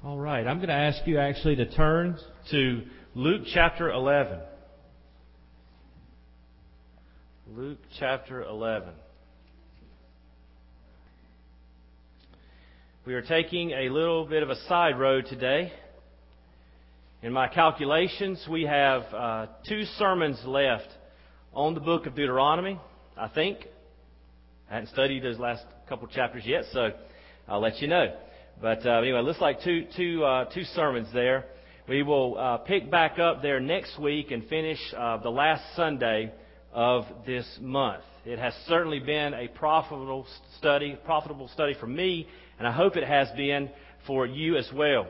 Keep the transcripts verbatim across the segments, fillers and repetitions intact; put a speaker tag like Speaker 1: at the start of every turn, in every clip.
Speaker 1: All right, I'm going to ask you actually to turn to Luke chapter eleven. Luke chapter eleven. We are taking a little bit of a side road today. In my calculations, we have uh, two sermons left on the book of Deuteronomy, I think. I hadn't studied those last couple chapters yet, so I'll let you know. But uh, anyway, it looks like two, two, uh, two sermons there. We will uh, pick back up there next week and finish uh, the last Sunday of this month. It has certainly been a profitable study, profitable study for me, and I hope it has been for you as well.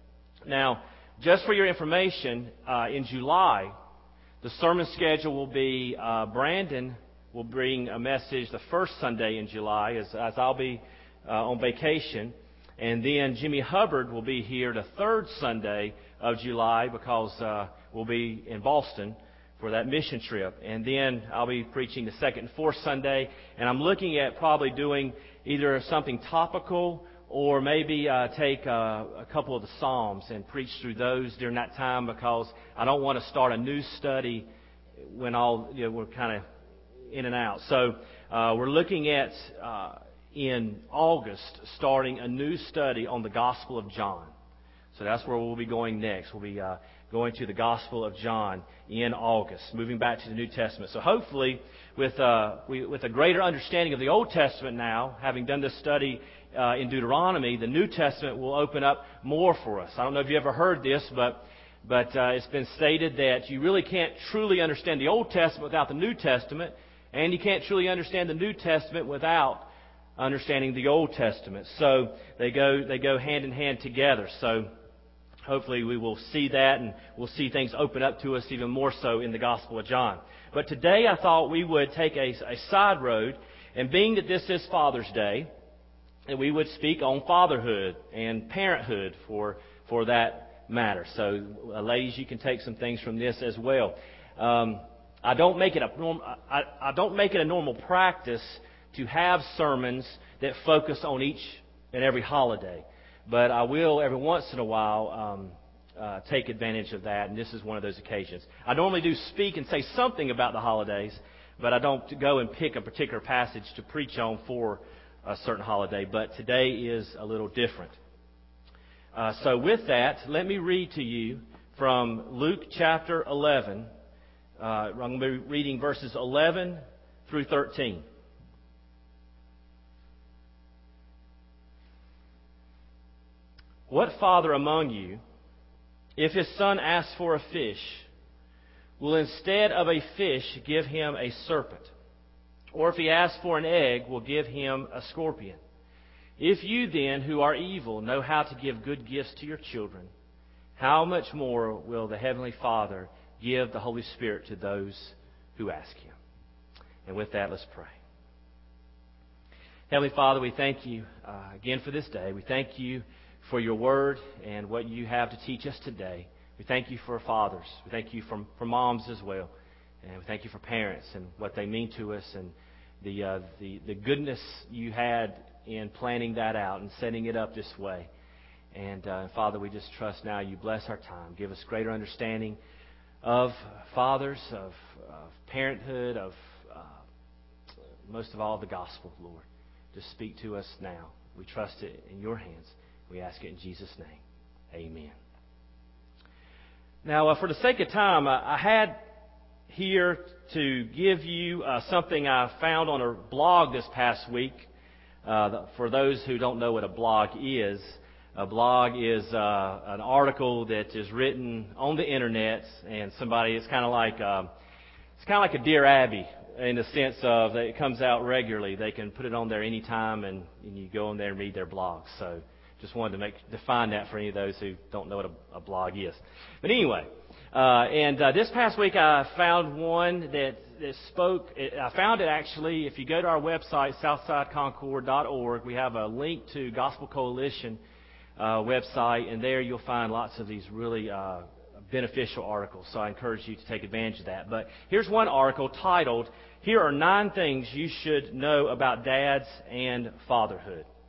Speaker 1: Now, just for your information, uh, in July, the sermon schedule will be uh, Brandon will bring a message the first Sunday in July, as, as I'll be uh, on vacation. And then Jimmy Hubbard will be here the third Sunday of July because uh, we'll be in Boston for that mission trip. And then I'll be preaching the second and fourth Sunday. And I'm looking at probably doing either something topical or maybe uh, take uh, a couple of the Psalms and preach through those during that time because I don't want to start a new study when all you know, we're kind of in and out. So uh, we're looking at... Uh, in August, starting a new study on the Gospel of John. So that's where we'll be going next. We'll be uh, going to the Gospel of John in August, moving back to the New Testament. So hopefully, with uh, we, with a greater understanding of the Old Testament now, having done this study uh, in Deuteronomy, the New Testament will open up more for us. I don't know if you ever heard this, but but uh, it's been stated that you really can't truly understand the Old Testament without the New Testament, and you can't truly understand the New Testament without understanding the Old Testament. So they go they go hand in hand together. So hopefully we will see that and we'll see things open up to us even more so in the Gospel of John. But today I thought we would take a, a side road, and being that this is Father's Day, that we would speak on fatherhood and parenthood for for that matter. So uh, ladies, you can take some things from this as well. Um, I don't make it a norm, I, I don't make it a normal practice to have sermons that focus on each and every holiday. But I will, every once in a while, um, uh, take advantage of that, and this is one of those occasions. I normally do speak and say something about the holidays, but I don't go and pick a particular passage to preach on for a certain holiday. But today is a little different. Uh, so with that, let me read to you from Luke chapter eleven. Uh, I'm going to be reading verses eleven through thirteen. What father among you, if his son asks for a fish, will instead of a fish give him a serpent? Or if he asks for an egg, will give him a scorpion? If you then, who are evil, know how to give good gifts to your children, how much more will the Heavenly Father give the Holy Spirit to those who ask Him? And with that, let's pray. Heavenly Father, we thank you uh, again for this day. We thank you for your word and what you have to teach us today. We thank you for fathers. We thank you for, for moms as well. And we thank you for parents and what they mean to us and the, uh, the, the goodness you had in planning that out and setting it up this way. And uh, Father, we just trust now you bless our time. Give us greater understanding of fathers, of, of parenthood, of uh, most of all the gospel, Lord. Just speak to us now. We trust it in your hands. We ask it in Jesus' name. Amen. Now, uh, for the sake of time, uh, I had here to give you uh, something I found on a blog this past week. Uh, for those who don't know what a blog is, a blog is uh, an article that is written on the internet, and somebody it's kind of like uh, it's kind of like a Dear Abby in the sense of that it comes out regularly. They can put it on there anytime, and, and you go on there and read their blog. So. Just wanted to make define that for any of those who don't know what a, a blog is. But anyway, uh, and uh, this past week I found one that, that spoke. I found it actually. If you go to our website, southside concord dot org, we have a link to Gospel Coalition uh, website, and there you'll find lots of these really uh, beneficial articles. So I encourage you to take advantage of that. But here's one article titled, "Here are nine things you should know about dads and fatherhood."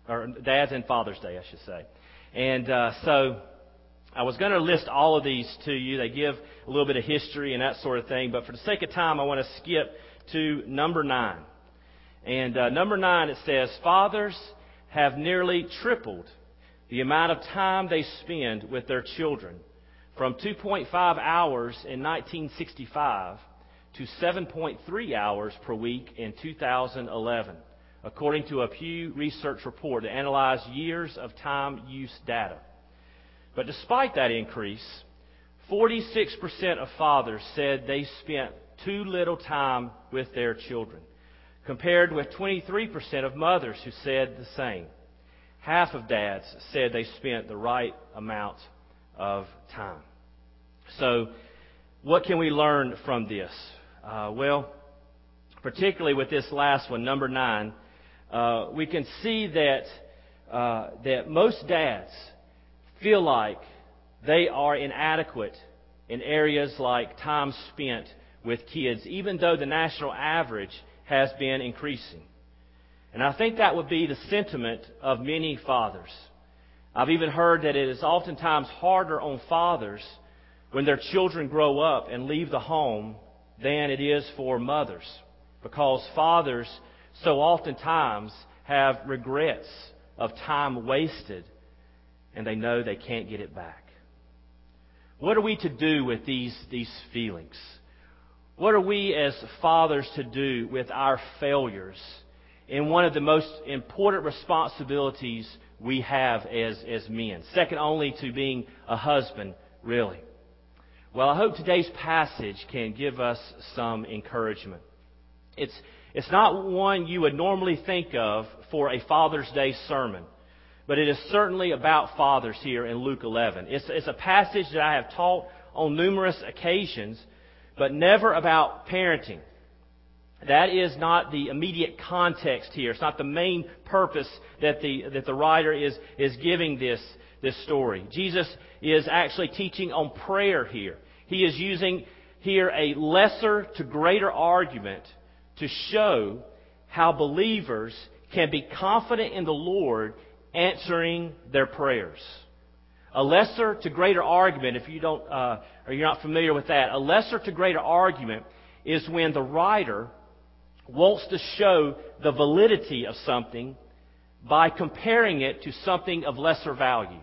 Speaker 1: or Dads and Father's Day, I should say. And uh, so I was going to list all of these to you. They give a little bit of history and that sort of thing. But for the sake of time, I want to skip to number nine. And uh, number nine, it says, fathers have nearly tripled the amount of time they spend with their children, from two point five hours in nineteen sixty-five to seven point three hours per week in two thousand eleven, according to a Pew Research report that analyzed years of time use data. But despite that increase, forty-six percent of fathers said they spent too little time with their children, compared with twenty-three percent of mothers who said the same. Half of dads said they spent the right amount of time. So, what can we learn from this? Uh, well, particularly with this last one, number nine, uh, we can see that uh, that most dads feel like they are inadequate in areas like time spent with kids, even though the national average has been increasing. And I think that would be the sentiment of many fathers. I've even heard that it is oftentimes harder on fathers when their children grow up and leave the home than it is for mothers, because fathers so oftentimes have regrets of time wasted and they know they can't get it back. What are we to do with these, these feelings? What are we as fathers to do with our failures in one of the most important responsibilities we have as, as men, second only to being a husband, really? Well, I hope today's passage can give us some encouragement. It's, it's not one you would normally think of for a Father's Day sermon, but it is certainly about fathers here in Luke eleven. It's, it's a passage that I have taught on numerous occasions, but never about parenting. That is not the immediate context here. It's not the main purpose that the that the writer is is giving this this story. Jesus is actually teaching on prayer here. He is using here a lesser to greater argument to show how believers can be confident in the Lord answering their prayers. A lesser to greater argument, if you don't uh, or you're not familiar with that, a lesser to greater argument is when the writer wants to show the validity of something by comparing it to something of lesser value.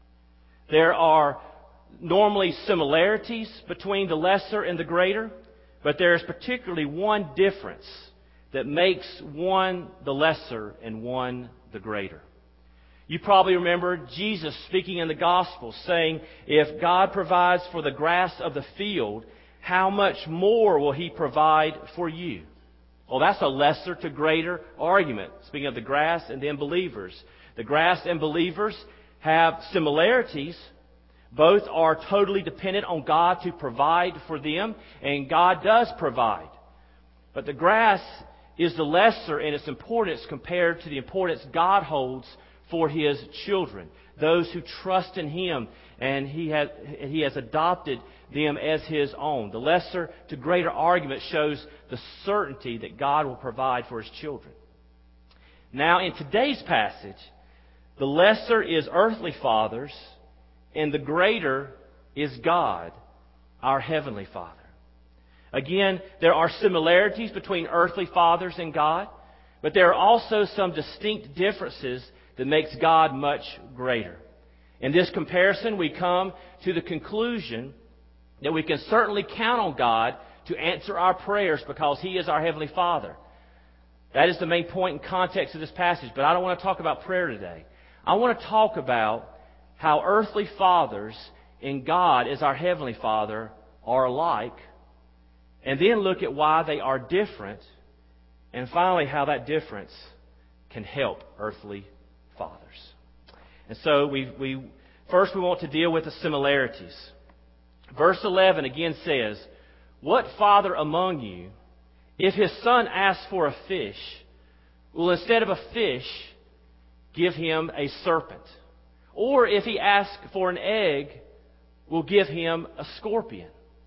Speaker 1: There are normally similarities between the lesser and the greater, but there is particularly one difference that makes one the lesser and one the greater. You probably remember Jesus speaking in the Gospel saying, if God provides for the grass of the field, how much more will He provide for you? Well, that's a lesser to greater argument. Speaking of the grass and then believers. The grass and believers have similarities. Both are totally dependent on God to provide for them, and God does provide. But the grass is the lesser in its importance compared to the importance God holds for His children, those who trust in Him, and He has, He has adopted them as His own. The lesser to greater argument shows the certainty that God will provide for His children. Now, in today's passage, the lesser is earthly fathers, and the greater is God, our Heavenly Father. Again, there are similarities between earthly fathers and God, but there are also some distinct differences that makes God much greater. In this comparison, we come to the conclusion that we can certainly count on God to answer our prayers because He is our Heavenly Father. That is the main point and context of this passage. But I don't want to talk about prayer today. I want to talk about how earthly fathers and God as our Heavenly Father are alike, and then look at why they are different, and finally how that difference can help earthly fathers. And so we, we first we want to deal with the similarities. Verse eleven again says, "What father among you, if his son asks for a fish, will instead of a fish give him a serpent? Or if he asks for an egg, will give him a scorpion?"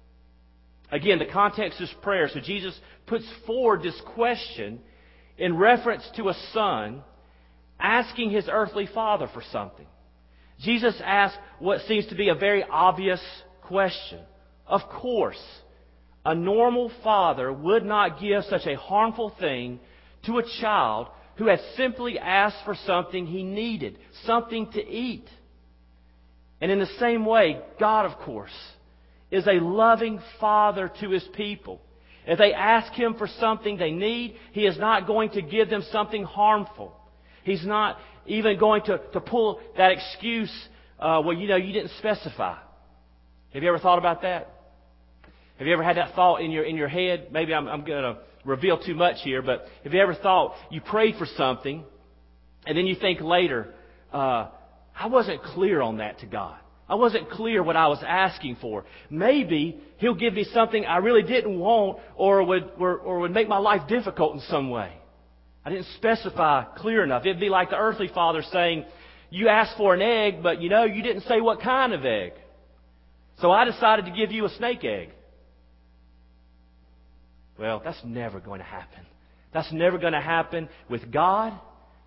Speaker 1: Again, the context is prayer. So Jesus puts forward this question in reference to a son asking his earthly father for something. Jesus asked what seems to be a very obvious question. Of course, a normal father would not give such a harmful thing to a child who had simply asked for something he needed, something to eat. And in the same way, God, of course, is a loving Father to His people. If they ask Him for something they need, He is not going to give them something harmful. He's not even going to, to pull that excuse, uh, well, you know, you didn't specify. Have you ever thought about that? Have you ever had that thought in your in your head? Maybe I'm, I'm going to reveal too much here, but have you ever thought you prayed for something, and then you think later, uh, I wasn't clear on that to God. I wasn't clear what I was asking for. Maybe He'll give me something I really didn't want, or would or, or would make my life difficult in some way. I didn't specify clear enough. It'd be like the earthly father saying, you asked for an egg, but you know, you didn't say what kind of egg. So I decided to give you a snake egg. Well, that's never going to happen. That's never going to happen with God.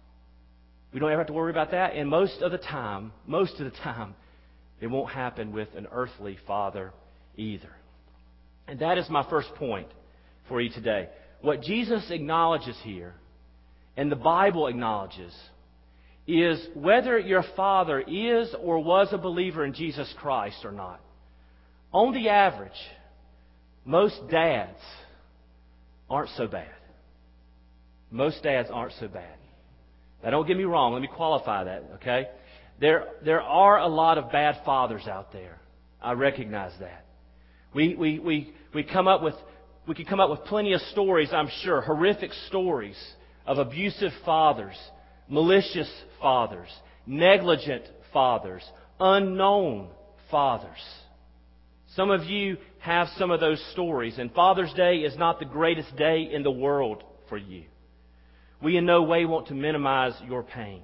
Speaker 1: We don't ever have to worry about that. And most of the time, most of the time, it won't happen with an earthly father either. And that is my first point for you today. What Jesus acknowledges here, and the Bible acknowledges, is whether your father is or was a believer in Jesus Christ or not. On the average, most dads aren't so bad. Most dads aren't so bad. Now, don't get me wrong. Let me qualify that, okay? There, there are a lot of bad fathers out there. I recognize that. We, we, we, we come up with, we could come up with plenty of stories, I'm sure, horrific stories of abusive fathers, malicious fathers, negligent fathers, unknown fathers. Some of you have some of those stories, and Father's Day is not the greatest day in the world for you. We in no way want to minimize your pain.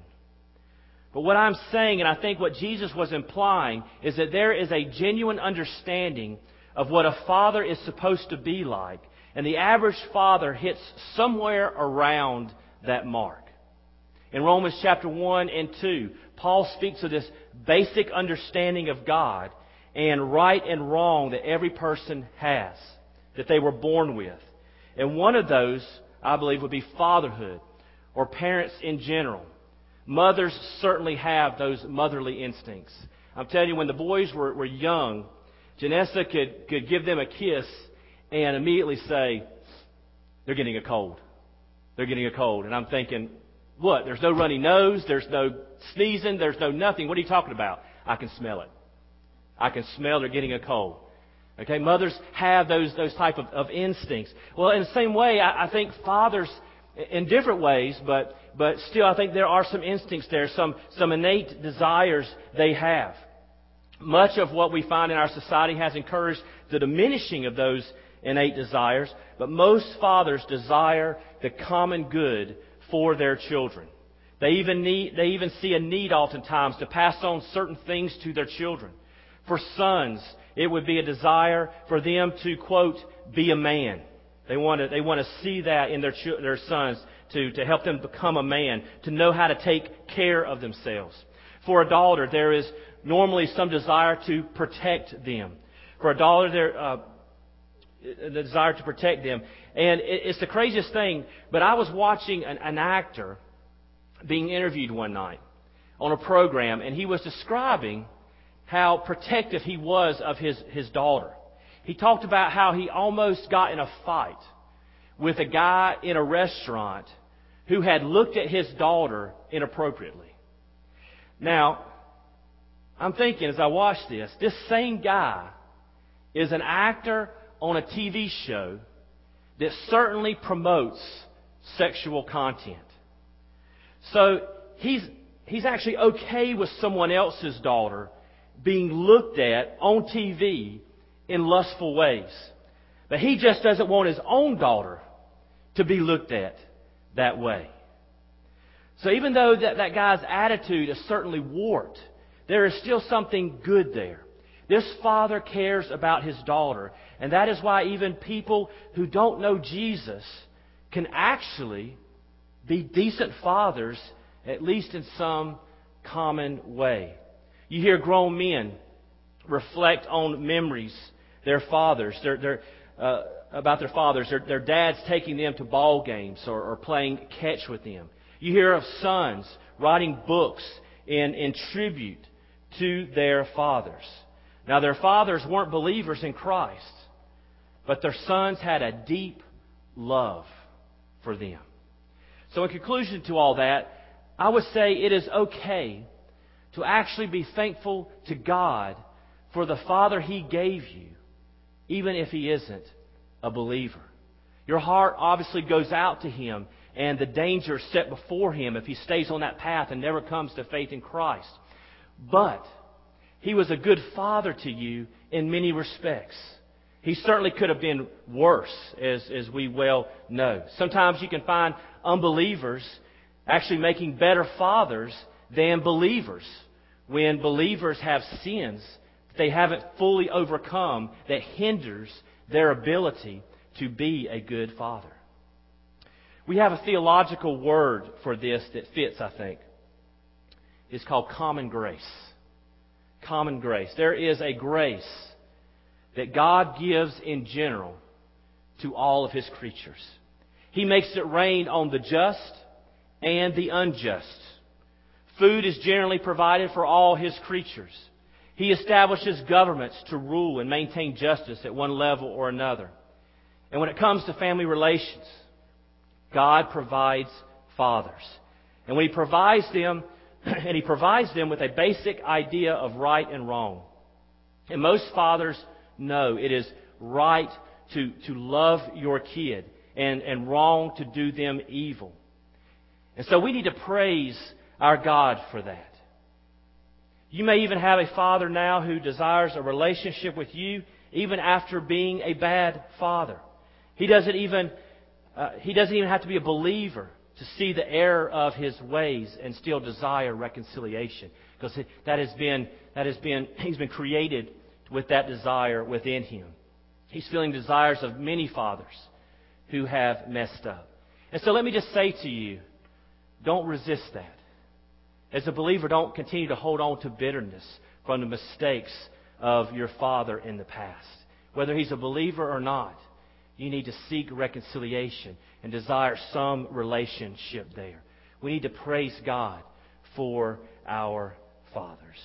Speaker 1: But what I'm saying, and I think what Jesus was implying, is that there is a genuine understanding of what a father is supposed to be like. And the average father hits somewhere around that mark. In Romans chapter one and two, Paul speaks of this basic understanding of God and right and wrong that every person has, that they were born with. And one of those, I believe, would be fatherhood, or parents in general. Mothers certainly have those motherly instincts. I'm telling you, when the boys were, were young, Janessa could, could give them a kiss and immediately say, they're getting a cold. They're getting a cold. And I'm thinking, what? There's no runny nose. There's no sneezing. There's no nothing. What are you talking about? I can smell it. I can smell they're getting a cold. Okay, mothers have those those type of, of instincts. Well, in the same way, I, I think fathers, in different ways, but but still, I think there are some instincts there, some some innate desires they have. Much of what we find in our society has encouraged the diminishing of those innate desires, but most fathers desire the common good for their children. They even need they even see a need oftentimes to pass on certain things to their children. For sons, it would be a desire for them to, quote, be a man. They want to, they want to see that in their their sons to, to help them become a man, to know how to take care of themselves. For a daughter, there is normally some desire to protect them. For a daughter, there uh, the desire to protect them. And it, it's the craziest thing, but I was watching an, an actor being interviewed one night on a program, and he was describing how protective he was of his, his daughter. He talked about how he almost got in a fight with a guy in a restaurant who had looked at his daughter inappropriately. Now, I'm thinking as I watch this, this same guy is an actor on a T V show that certainly promotes sexual content. So he's he's actually okay with someone else's daughter being looked at on T V in lustful ways. But he just doesn't want his own daughter to be looked at that way. So even though that, that guy's attitude is certainly warped, there is still something good there. This father cares about his daughter. And that is why even people who don't know Jesus can actually be decent fathers at least in some common way. You hear grown men reflect on memories, their fathers, their, their, uh, about their fathers, their, their dads taking them to ball games or, or playing catch with them. You hear of sons writing books in, in tribute to their fathers. Now, their fathers weren't believers in Christ, but their sons had a deep love for them. So in conclusion to all that, I would say it is okay to actually be thankful to God for the Father He gave you, even if He isn't a believer. Your heart obviously goes out to Him and the danger set before Him if He stays on that path and never comes to faith in Christ. But He was a good father to you in many respects. He certainly could have been worse, as, as we well know. Sometimes you can find unbelievers actually making better fathers than believers when believers have sins that they haven't fully overcome that hinders their ability to be a good father. We have a theological word for this that fits, I think. It's called common grace. Common grace. There is a grace that God gives in general to all of His creatures. He makes it rain on the just and the unjust. Food is generally provided for all His creatures. He establishes governments to rule and maintain justice at one level or another. And when it comes to family relations, God provides fathers. And when He provides them, and He provides them with a basic idea of right and wrong. And most fathers know it is right to, to love your kid and, and wrong to do them evil. And so we need to praise our God for that. You may even have a father now who desires a relationship with you even after being a bad father. He doesn't even uh, he doesn't even have to be a believer to see the error of his ways and still desire reconciliation, because that has been that has been he's been created with that desire within him. He's feeling desires of many fathers who have messed up. And so let me just say to you, don't resist that. As a believer, don't continue to hold on to bitterness from the mistakes of your father in the past. Whether he's a believer or not, you need to seek reconciliation and desire some relationship there. We need to praise God for our fathers.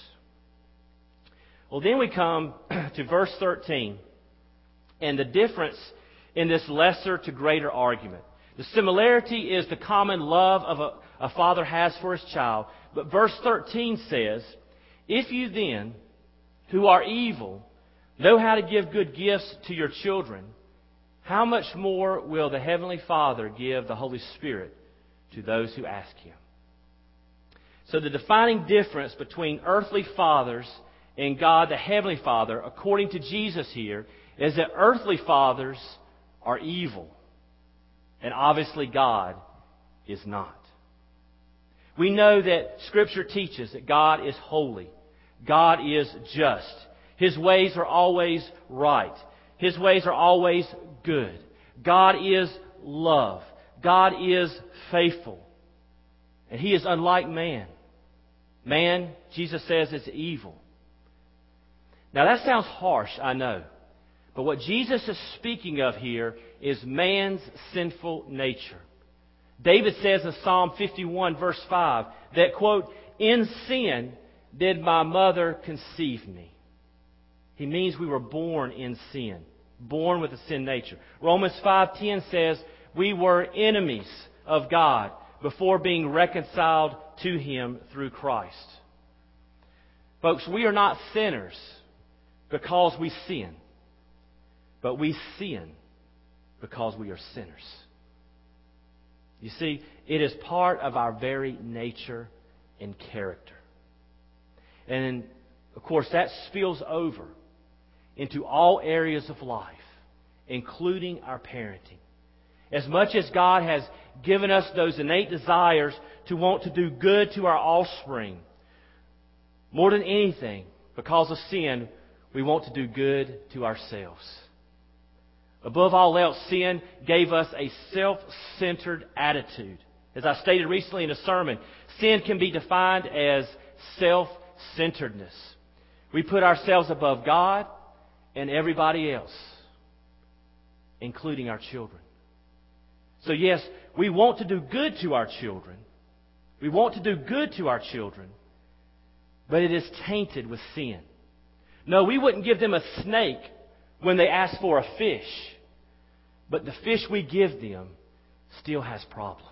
Speaker 1: Well, then we come to verse thirteen and the difference in this lesser to greater argument. The similarity is the common love of a, a father has for his child. But verse thirteen says, "If you then, who are evil, know how to give good gifts to your children, how much more will the Heavenly Father give the Holy Spirit to those who ask Him?" So the defining difference between earthly fathers and God, the Heavenly Father, according to Jesus here, is that earthly fathers are evil. And obviously God is not. We know that Scripture teaches that God is holy. God is just. His ways are always right. His ways are always good. God is love. God is faithful. And He is unlike man. Man, Jesus says, is evil. Now that sounds harsh, I know. But what Jesus is speaking of here is man's sinful nature. David says in Psalm fifty-one, verse five, that, quote, "In sin did my mother conceive me." He means we were born in sin, born with a sin nature. Romans five ten says we were enemies of God before being reconciled to Him through Christ. Folks, we are not sinners because we sin, but we sin because we are sinners. You see, it is part of our very nature and character. And, of course, that spills over into all areas of life, including our parenting. As much as God has given us those innate desires to want to do good to our offspring, more than anything, because of sin, we want to do good to ourselves. Above all else, sin gave us a self-centered attitude As I stated recently in a sermon, sin can be defined as self-centeredness. We put ourselves above God and everybody else, including our children. So yes, we want to do good to our children. We want to do good to our children, but it is tainted with sin. No, we wouldn't give them a snake when they ask for a fish, but the fish we give them still has problems.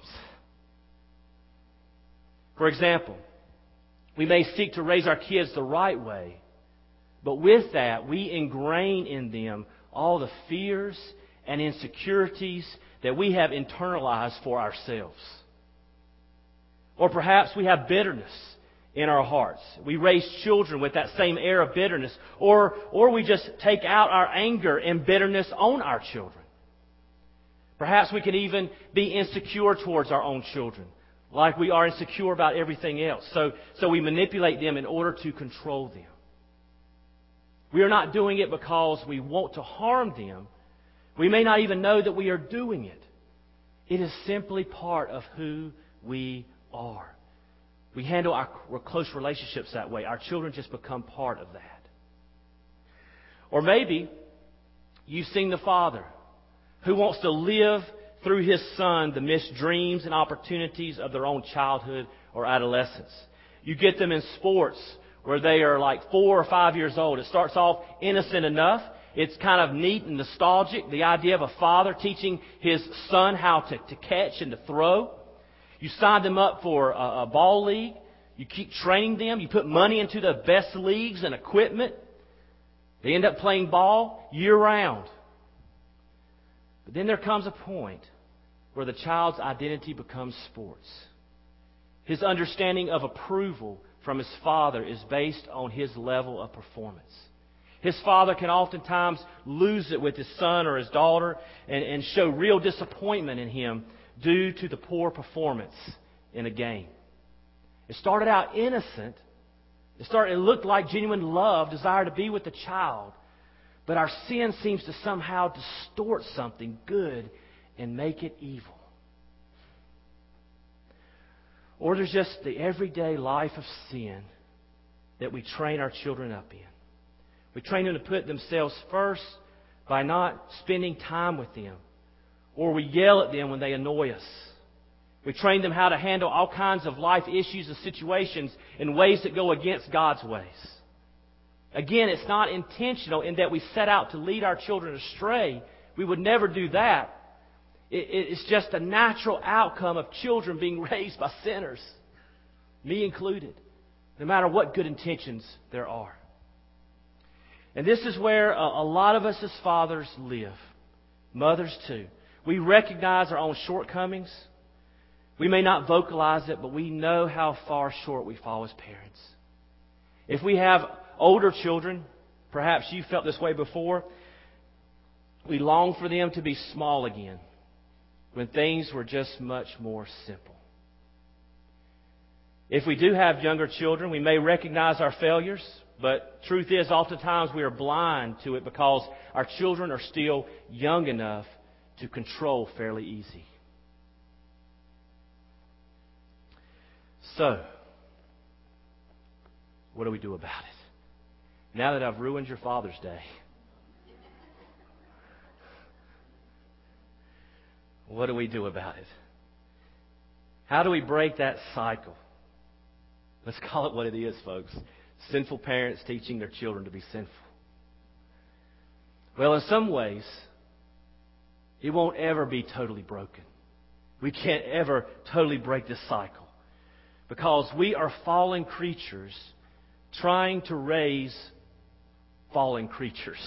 Speaker 1: For example, we may seek to raise our kids the right way, but with that, we ingrain in them all the fears and insecurities that we have internalized for ourselves. Or perhaps we have bitterness in our hearts. We raise children with that same air of bitterness. Or, or we just take out our anger and bitterness on our children. Perhaps we can even be insecure towards our own children, like we are insecure about everything else. So, so we manipulate them in order to control them. We are not doing it because we want to harm them. We may not even know that we are doing it. It is simply part of who we are. We handle our close relationships that way. Our children just become part of that. Or maybe you've seen the father who wants to live through his son the missed dreams and opportunities of their own childhood or adolescence. You get them in sports where they are like four or five years old. It starts off innocent enough. It's kind of neat and nostalgic, the idea of a father teaching his son how to, to catch and to throw. You sign them up for a, a ball league. You keep training them. You put money into the best leagues and equipment. They end up playing ball year-round. But then there comes a point where the child's identity becomes sports. His understanding of approval from his father is based on his level of performance. His father can oftentimes lose it with his son or his daughter and, and show real disappointment in him due to the poor performance in a game. It started out innocent. It started. It looked like genuine love, desire to be with the child. But our sin seems to somehow distort something good and make it evil. Or there's just the everyday life of sin that we train our children up in. We train them to put themselves first by not spending time with them. Or we yell at them when they annoy us. We train them how to handle all kinds of life issues and situations in ways that go against God's ways. Again, it's not intentional in that we set out to lead our children astray. We would never do that. It's just a natural outcome of children being raised by sinners, me included, no matter what good intentions there are. And this is where a lot of us as fathers live, mothers too. We recognize our own shortcomings. We may not vocalize it, but we know how far short we fall as parents. If we have older children, perhaps you felt this way before, we long for them to be small again when things were just much more simple. If we do have younger children, we may recognize our failures, but truth is, oftentimes we are blind to it because our children are still young enough to control fairly easy. So, what do we do about it? Now that I've ruined your Father's Day, what do we do about it? How do we break that cycle? Let's call it what it is, folks. Sinful parents teaching their children to be sinful. Well, in some ways, it won't ever be totally broken. We can't ever totally break this cycle because we are fallen creatures trying to raise fallen creatures.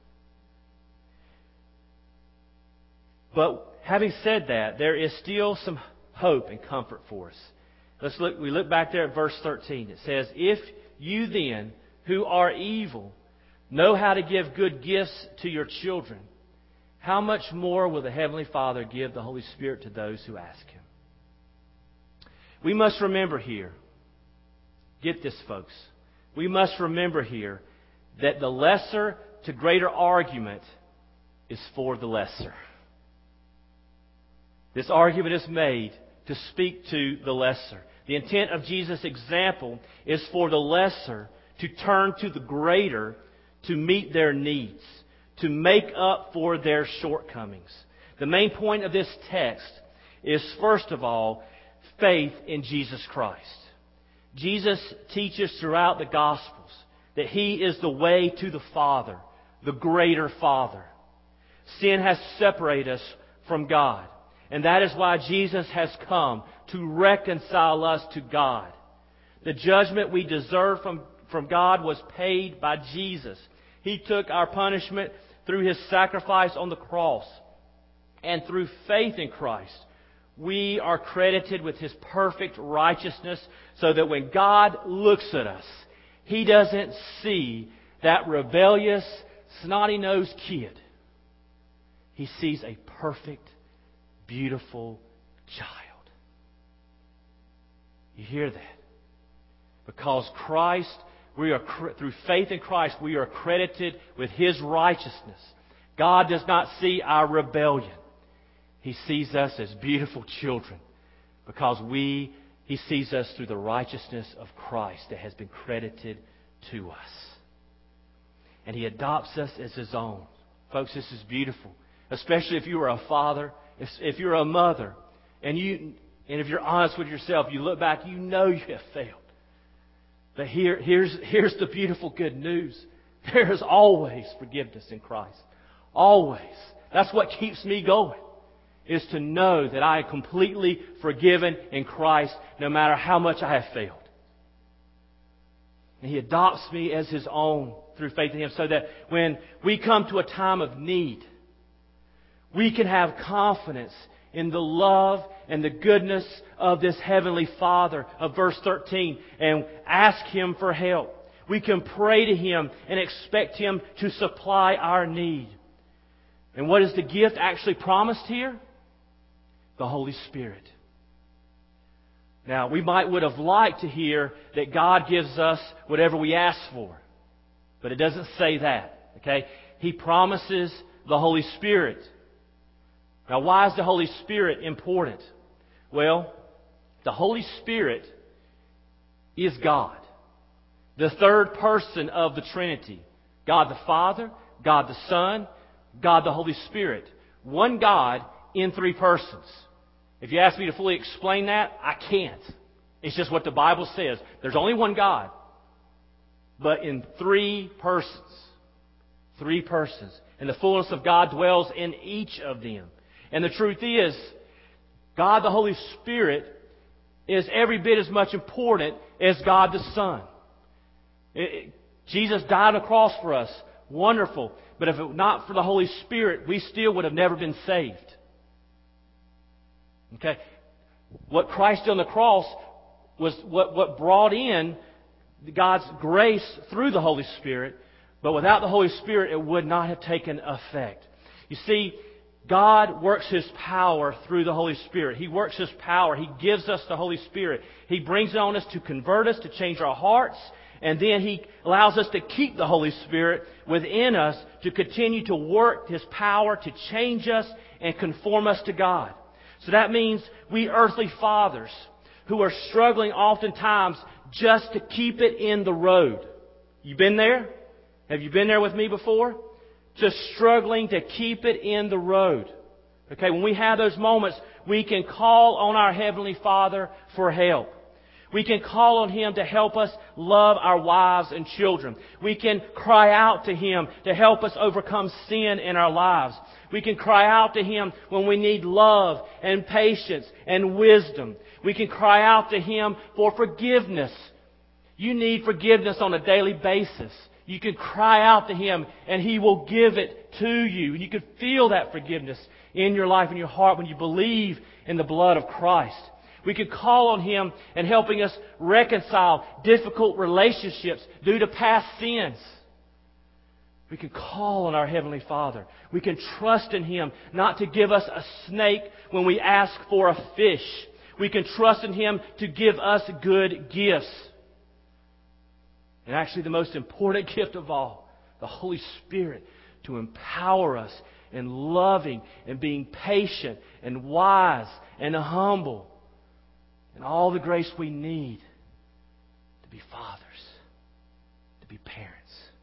Speaker 1: But having said that, there is still some hope and comfort for us. Let's look. We look back there at verse thirteen. It says, "If you then, who are evil, know how to give good gifts to your children, how much more will the Heavenly Father give the Holy Spirit to those who ask Him?" We must remember here, get this, folks, we must remember here that the lesser to greater argument is for the lesser. This argument is made to speak to the lesser. The intent of Jesus' example is for the lesser to turn to the greater to meet their needs, to make up for their shortcomings. The main point of this text is, first of all, faith in Jesus Christ. Jesus teaches throughout the Gospels that He is the way to the Father, the greater Father. Sin has separated us from God. And that is why Jesus has come to reconcile us to God. The judgment we deserve from, from God was paid by Jesus. He took our punishment through His sacrifice on the cross. And through faith in Christ, we are credited with His perfect righteousness, so that when God looks at us, He doesn't see that rebellious, snotty-nosed kid. He sees a perfect, beautiful child. You hear that? Because Christ, we are through faith in Christ, we are credited with His righteousness. God does not see our rebellion. He sees us as beautiful children because we, He sees us through the righteousness of Christ that has been credited to us. And He adopts us as His own. Folks, this is beautiful. Especially if you are a father, if, if you're a mother, and you, and if you're honest with yourself, you look back, you know you have failed. But here, here's, here's the beautiful good news. There is always forgiveness in Christ. Always. That's what keeps me going, is to know that I am completely forgiven in Christ no matter how much I have failed. And He adopts me as His own through faith in Him, so that when we come to a time of need, we can have confidence in the love and the goodness of this Heavenly Father of verse thirteen and ask Him for help. We can pray to Him and expect Him to supply our need. And what is the gift actually promised here? The Holy Spirit. Now, we might would have liked to hear that God gives us whatever we ask for. But it doesn't say that. Okay? He promises the Holy Spirit. Now, why is the Holy Spirit important? Well, the Holy Spirit is God, the third person of the Trinity. God the Father, God the Son, God the Holy Spirit. One God in three persons. If you ask me to fully explain that, I can't. It's just what the Bible says. There's only one God, but in three persons. Three persons. And the fullness of God dwells in each of them. And the truth is, God the Holy Spirit is every bit as much important as God the Son. It, it, Jesus died on the cross for us. Wonderful. But if it were not for the Holy Spirit, we still would have never been saved. Okay? What Christ did on the cross was what, what brought in God's grace through the Holy Spirit. But without the Holy Spirit, it would not have taken effect. You see, God works His power through the Holy Spirit. He works His power. He gives us the Holy Spirit. He brings it on us to convert us, to change our hearts. And then He allows us to keep the Holy Spirit within us to continue to work His power to change us and conform us to God. So that means we earthly fathers who are struggling oftentimes just to keep it in the road. You been there? Have you been there with me before? Just struggling to keep it in the road. Okay, when we have those moments, we can call on our Heavenly Father for help. We can call on Him to help us love our wives and children. We can cry out to Him to help us overcome sin in our lives. We can cry out to Him when we need love and patience and wisdom. We can cry out to Him for forgiveness. You need forgiveness on a daily basis. You can cry out to Him and He will give it to you. And you can feel that forgiveness in your life and your heart when you believe in the blood of Christ. We can call on Him and helping us reconcile difficult relationships due to past sins. We can call on our Heavenly Father. We can trust in Him not to give us a snake when we ask for a fish. We can trust in Him to give us good gifts. And actually the most important gift of all, the Holy Spirit, to empower us in loving and being patient and wise and humble and all the grace we need to be fathers, to be parents.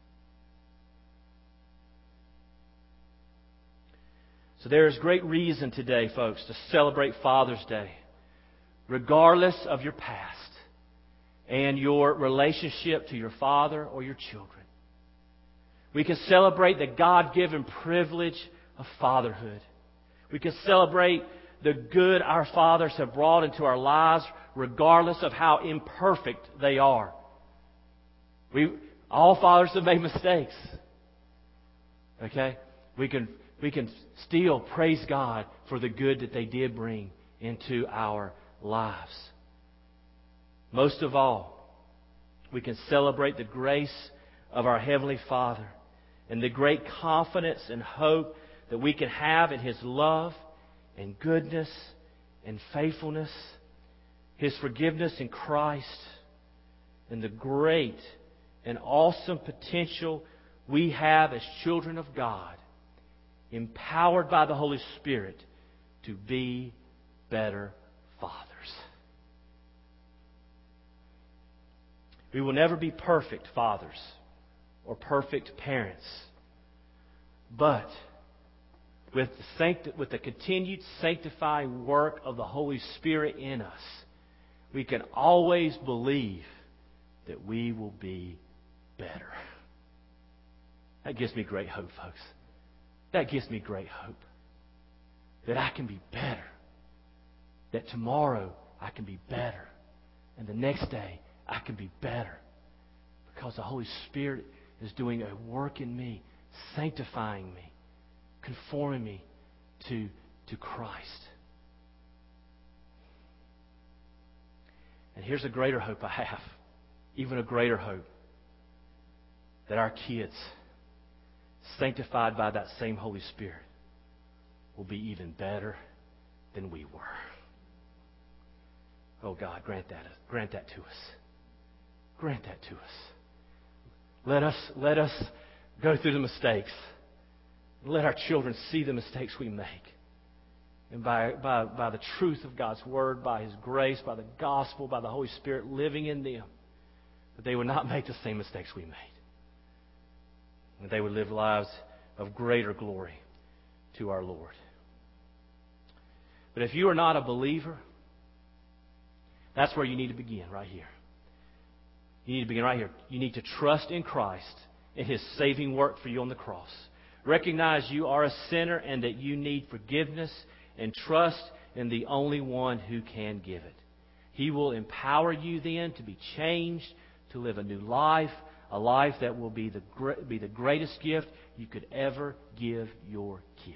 Speaker 1: So there is great reason today, folks, to celebrate Father's Day, regardless of your past and your relationship to your father or your children. We can celebrate the God-given privilege of fatherhood. We can celebrate the good our fathers have brought into our lives, regardless of how imperfect they are. We all fathers have made mistakes. Okay? We can we can still praise God for the good that they did bring into our lives. Most of all, we can celebrate the grace of our Heavenly Father and the great confidence and hope that we can have in His love and goodness and faithfulness, His forgiveness in Christ, and the great and awesome potential we have as children of God, empowered by the Holy Spirit to be better fathers. We will never be perfect fathers or perfect parents, but with the, sancti- with the continued sanctifying work of the Holy Spirit in us, we can always believe that we will be better. That gives me great hope, folks. That gives me great hope. That I can be better. That tomorrow I can be better. And the next day I can be better. Because the Holy Spirit is doing a work in me, sanctifying me, conforming me to, to Christ. And here's a greater hope I have. Even a greater hope. That our kids, sanctified by that same Holy Spirit, will be even better than we were. Oh God, grant that, grant that to us. Grant that to us. Let us, let us go through the mistakes. Let our children see the mistakes we make. And by, by, by the truth of God's Word, by His grace, by the gospel, by the Holy Spirit living in them, that they would not make the same mistakes we made. And they would live lives of greater glory to our Lord. But if you are not a believer, that's where you need to begin, right here. You need to begin right here. You need to trust in Christ and His saving work for you on the cross. Recognize you are a sinner and that you need forgiveness, and trust in the only one who can give it. He will empower you then to be changed, to live a new life, a life that will be the be the greatest gift you could ever give your kids.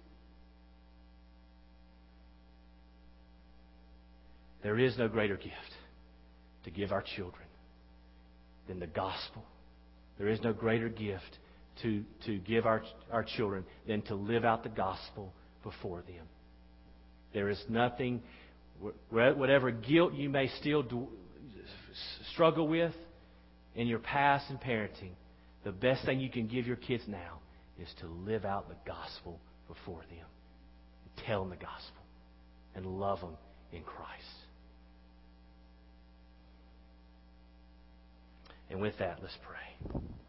Speaker 1: There is no greater gift to give our children than the gospel. There is no greater gift to, to give our, our children than to live out the gospel before them. There is nothing, whatever guilt you may still do, struggle with in your past and parenting, the best thing you can give your kids now is to live out the gospel before them. And tell them the gospel and love them in Christ. And with that, let's pray.